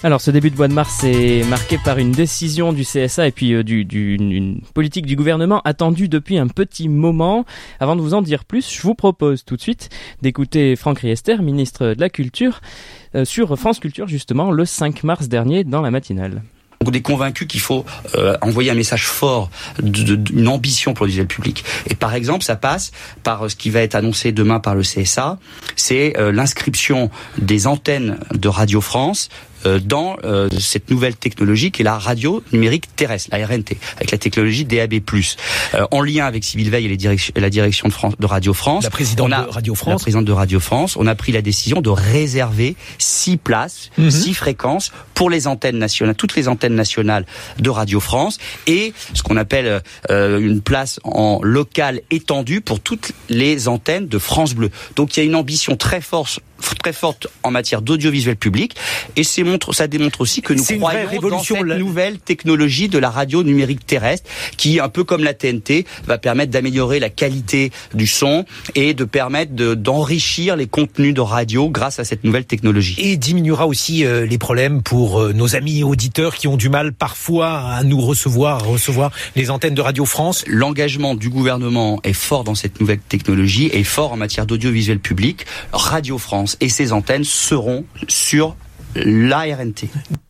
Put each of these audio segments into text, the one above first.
Alors ce début de mois de mars est marqué par une décision du CSA et puis une politique du gouvernement attendue depuis un petit moment. Avant de vous en dire plus, je vous propose tout de suite d'écouter Franck Riester, ministre de la Culture, sur France Culture justement le 5 mars dernier dans la matinale. On est convaincu qu'il faut envoyer un message fort d'une ambition pour le visuel public. Et par exemple, ça passe par ce qui va être annoncé demain par le CSA, c'est l'inscription des antennes de Radio France dans cette nouvelle technologie qui est la radio numérique terrestre, la RNT, avec la technologie DAB+. En lien avec Sybille Veil et la direction de Radio France, la présidente de Radio France, on a pris la décision de réserver 6 places, 6 fréquences pour les antennes nationales, toutes les antennes nationales de Radio France, et ce qu'on appelle une place en local étendue pour toutes les antennes de France Bleu. Donc il y a une ambition très forte en matière d'audiovisuel public, et ça démontre aussi que nous croyons dans cette nouvelle technologie de la radio numérique terrestre qui, un peu comme la TNT, va permettre d'améliorer la qualité du son et de permettre d'enrichir les contenus de radio grâce à cette nouvelle technologie. Et diminuera aussi les problèmes pour nos amis auditeurs qui ont du mal parfois à nous recevoir les antennes de Radio France. L'engagement du gouvernement est fort dans cette nouvelle technologie et fort en matière d'audiovisuel public. Radio France et ses antennes seront sur la RNT.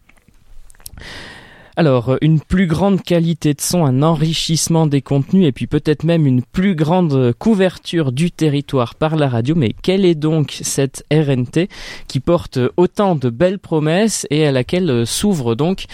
Alors, une plus grande qualité de son, un enrichissement des contenus et puis peut-être même une plus grande couverture du territoire par la radio. Mais quelle est donc cette RNT qui porte autant de belles promesses et à laquelle s'ouvrent donc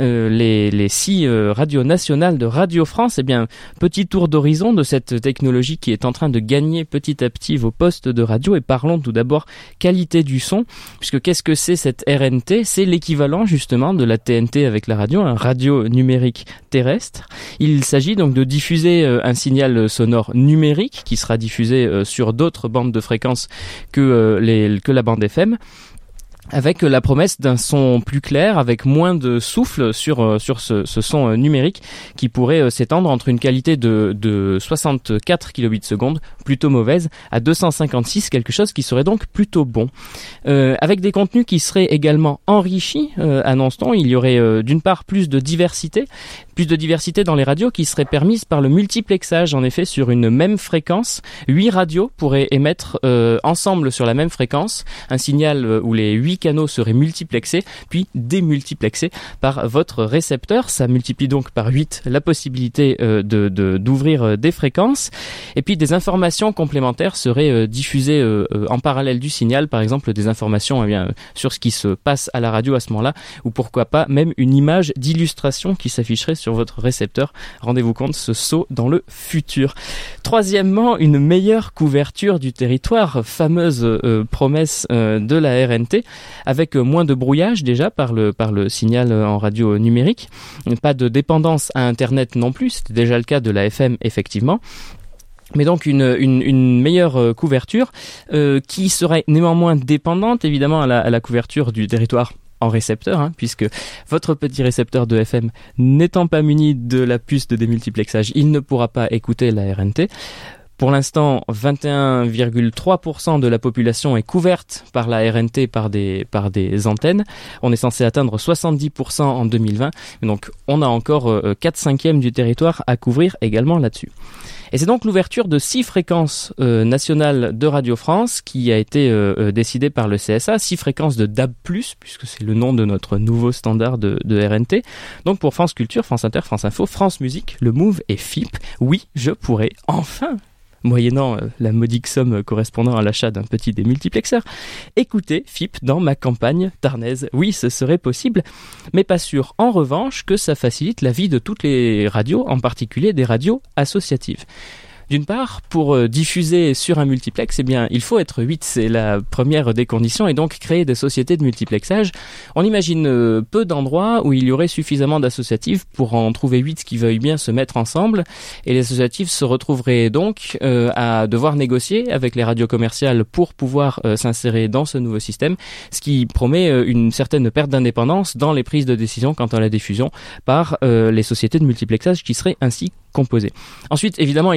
les 6 radios nationales de Radio France? Eh bien, petit tour d'horizon de cette technologie qui est en train de gagner petit à petit vos postes de radio. Et parlons tout d'abord qualité du son, puisque qu'est-ce que c'est cette RNT? C'est l'équivalent justement de la TNT avec la radio, radio numérique terrestre. Il s'agit donc de diffuser un signal sonore numérique qui sera diffusé sur d'autres bandes de fréquences que la bande FM, avec la promesse d'un son plus clair, avec moins de souffle sur ce son numérique qui pourrait s'étendre entre une qualité de 64 kbps plutôt mauvaise à 256, quelque chose qui serait donc plutôt bon. Avec des contenus qui seraient également enrichis, annonce-t-on, il y aurait d'une part plus de diversité dans les radios qui serait permise par le multiplexage. En effet, sur une même fréquence, 8 radios pourraient émettre ensemble sur la même fréquence un signal où les 8 canaux seraient multiplexés, puis démultiplexés par votre récepteur. Ça multiplie donc par 8 la possibilité d'ouvrir des fréquences. Et puis des informations complémentaires seraient diffusées en parallèle du signal, par exemple des informations sur ce qui se passe à la radio à ce moment-là, ou pourquoi pas même une image d'illustration qui s'afficherait sur votre récepteur. Rendez-vous compte, ce saut dans le futur. Troisièmement, une meilleure couverture du territoire, fameuse promesse de la RNT, avec moins de brouillage déjà par le signal en radio numérique, pas de dépendance à Internet non plus, c'était déjà le cas de la FM effectivement. Mais donc une meilleure couverture qui serait néanmoins dépendante évidemment à la couverture du territoire en récepteur, puisque votre petit récepteur de FM n'étant pas muni de la puce de démultiplexage, il ne pourra pas écouter la RNT. Pour l'instant, 21,3% de la population est couverte par la RNT par des antennes. On est censé atteindre 70% en 2020. Donc, on a encore 4/5 du territoire à couvrir également là-dessus. Et c'est donc l'ouverture de 6 fréquences nationales de Radio France qui a été décidée par le CSA, 6 fréquences de DAB+, puisque c'est le nom de notre nouveau standard de RNT. Donc pour France Culture, France Inter, France Info, France Musique, Le Move et FIP, oui, je pourrais enfin, moyennant la modique somme correspondant à l'achat d'un petit démultiplexeur, écoutez FIP dans ma campagne tarnaise. Oui, ce serait possible, mais pas sûr en revanche que ça facilite la vie de toutes les radios, en particulier des radios associatives. D'une part, pour diffuser sur un multiplex, eh bien, il faut être 8, c'est la première des conditions, et donc créer des sociétés de multiplexage. On imagine peu d'endroits où il y aurait suffisamment d'associatives pour en trouver 8 qui veuillent bien se mettre ensemble, et les associatives se retrouveraient donc à devoir négocier avec les radios commerciales pour pouvoir s'insérer dans ce nouveau système, ce qui promet une certaine perte d'indépendance dans les prises de décision quant à la diffusion par les sociétés de multiplexage qui seraient ainsi composées. Ensuite, évidemment, il faut payer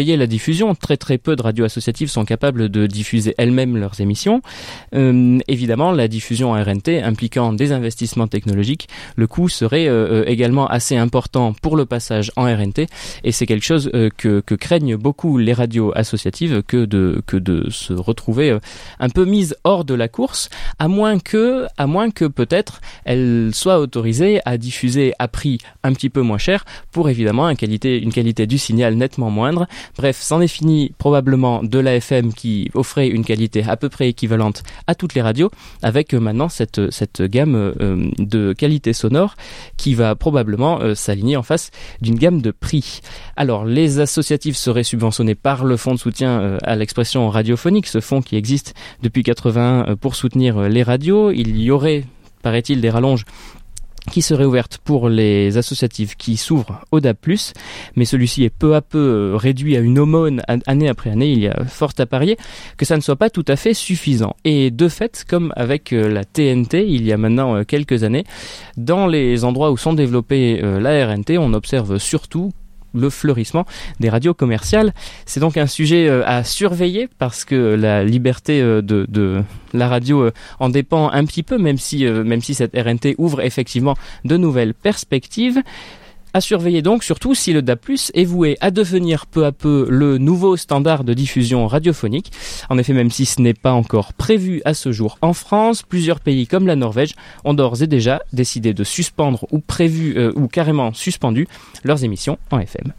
surveiller la diffusion. Très très peu de radios associatives sont capables de diffuser elles-mêmes leurs émissions. Évidemment, la diffusion en RNT impliquant des investissements technologiques, le coût serait également assez important pour le passage en RNT, et c'est quelque chose que craignent beaucoup les radios associatives, que de se retrouver un peu mises hors de la course, à moins que peut-être elles soient autorisées à diffuser à prix un petit peu moins cher pour évidemment une qualité du signal nettement moindre. Bref, c'en est fini probablement de l'AFM qui offrait une qualité à peu près équivalente à toutes les radios, avec maintenant cette gamme de qualité sonore qui va probablement s'aligner en face d'une gamme de prix. Alors, les associatifs seraient subventionnés par le fonds de soutien à l'expression radiophonique, ce fonds qui existe depuis 81 pour soutenir les radios. Il y aurait, paraît-il, des rallonges qui seraient ouvertes pour les associatifs qui s'ouvrent au DAB+, mais celui-ci est peu à peu réduit à une aumône année après année. Il y a fort à parier que ça ne soit pas tout à fait suffisant. Et de fait, comme avec la TNT, il y a maintenant quelques années, dans les endroits où sont développées la RNT, on observe surtout le fleurissement des radios commerciales. C'est donc un sujet à surveiller, parce que la liberté de la radio en dépend un petit peu, même si cette RNT ouvre effectivement de nouvelles perspectives. À surveiller donc, surtout si le DAB+ est voué à devenir peu à peu le nouveau standard de diffusion radiophonique. En effet, même si ce n'est pas encore prévu à ce jour en France, plusieurs pays comme la Norvège ont d'ores et déjà décidé de suspendre ou carrément suspendu leurs émissions en FM.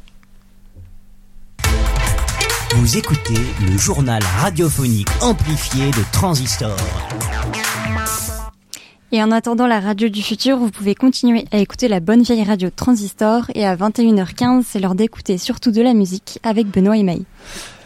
Vous écoutez le journal radiophonique amplifié de Transistor. Et en attendant la radio du futur, vous pouvez continuer à écouter la bonne vieille radio Transistor, et à 21h15, c'est l'heure d'écouter surtout de la musique avec Benoît et Maï.